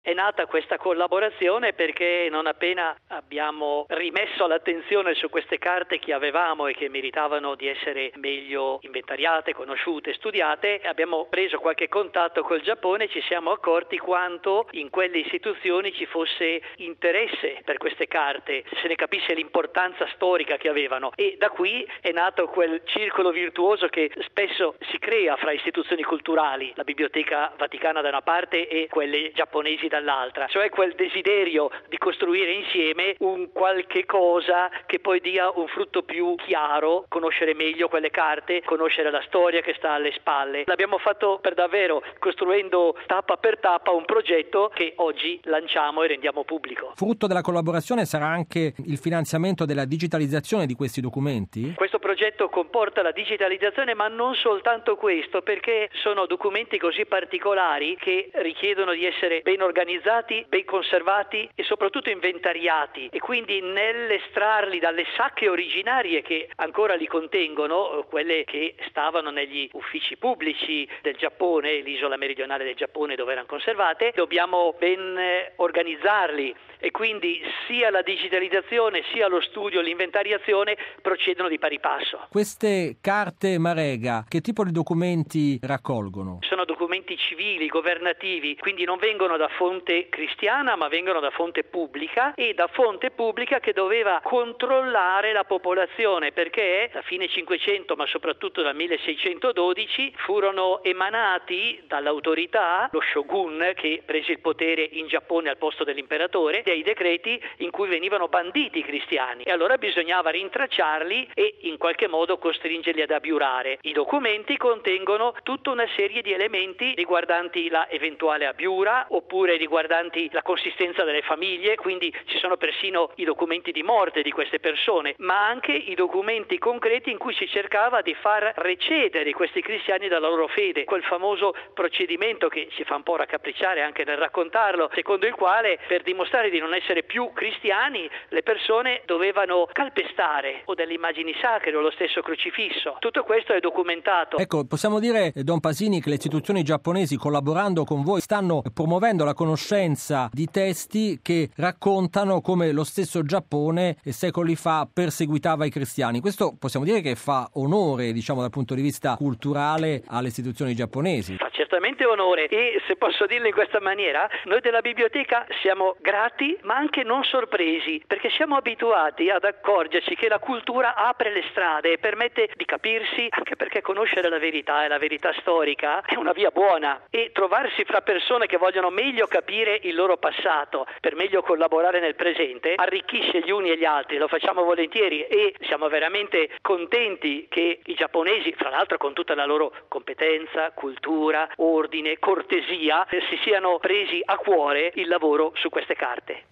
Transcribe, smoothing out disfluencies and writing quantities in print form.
è nata questa collaborazione perché non appena abbiamo rimesso l'attenzione su queste carte che avevamo e che meritavano di essere meglio inventariate, conosciute, studiate, abbiamo preso qualche contatto col Giappone e ci siamo accorti quanto in quelle istituzioni ci fosse interesse per queste carte, se ne capisse l'importanza storica che avevano, e da qui è nato quel circolo virtuoso che spesso si crea fra istituzioni culturali, la Biblioteca Vaticana da una parte e quelle giapponesi dall'altra, cioè quel desiderio di costruire insieme un qualche cosa che poi dia un frutto più chiaro, conoscere meglio quelle carte, conoscere la storia che sta alle spalle. L'abbiamo fatto per davvero, costruendo tappa per tappa un progetto che oggi lanciamo e rendiamo pubblico. Frutto della collaborazione sarà anche il finanziamento della digitalizzazione di questi documenti? Questo progetto comporta la digitalizzazione, ma non soltanto questo, perché sono documenti così particolari che richiedono di essere ben organizzati, ben conservati e soprattutto inventariati, e quindi nell'estrarli dalle sacche originarie che ancora li contengono, quelle che stavano negli uffici pubblici del Giappone, l'isola meridionale del Giappone dove erano conservate, dobbiamo ben organizzarli, e quindi sia la digitalizzazione sia lo studio, l'inventariazione procedono di pari passo. Queste carte Marega, che tipo di documenti raccolgono? Sono documenti civili, governativi, quindi non vengono da fonte cristiana ma vengono da fonte pubblica, e da fonte pubblica che doveva controllare la popolazione, perché da fine 500 ma soprattutto dal 1612 furono emanati dall'autorità, lo shogun che prese il potere in Giappone al posto dell'imperatore, dei decreti in cui venivano banditi i cristiani, e allora bisognava rintracciarli e in qualche modo costringerli ad abiurare. I documenti contengono tutta una serie di elementi riguardanti la eventuale abiura oppure riguardanti la consistenza delle famiglie, quindi ci sono persino i documenti di morte di queste persone, ma anche i documenti concreti in cui si cercava di far recedere questi cristiani dalla loro fede, quel famoso procedimento che ci fa un po' raccapricciare anche nel raccontarlo, secondo il quale per dimostrare di non essere più cristiani le persone dovevano calpestare o delle immagini sacre o lo stesso crocifisso. Tutto questo è documentato. Ecco, possiamo dire, Don Pasini, che le istituzioni giapponesi, collaborando con voi, stanno promuovendo la conoscenza di testi che raccontano come lo stesso Giappone secoli fa perseguitava i cristiani. Questo possiamo dire che fa onore, diciamo, dal punto di vista culturale alle istituzioni giapponesi. Fa certamente onore, e se posso dirlo in questa maniera, noi della biblioteca siamo grati ma anche non sorpresi, perché siamo abituati ad accorgerci che la cultura apre le strade e permette di capirsi, anche perché conoscere la verità e la verità storica è una via buona, e trovarsi fra persone che vogliono meglio capire il loro passato per meglio collaborare nel presente arricchisce gli uni e gli altri. Lo facciamo volentieri e siamo veramente contenti che i giapponesi, fra l'altro con tutta la loro competenza, cultura, ordine, cortesia, si siano presi a cuore il lavoro su queste carte.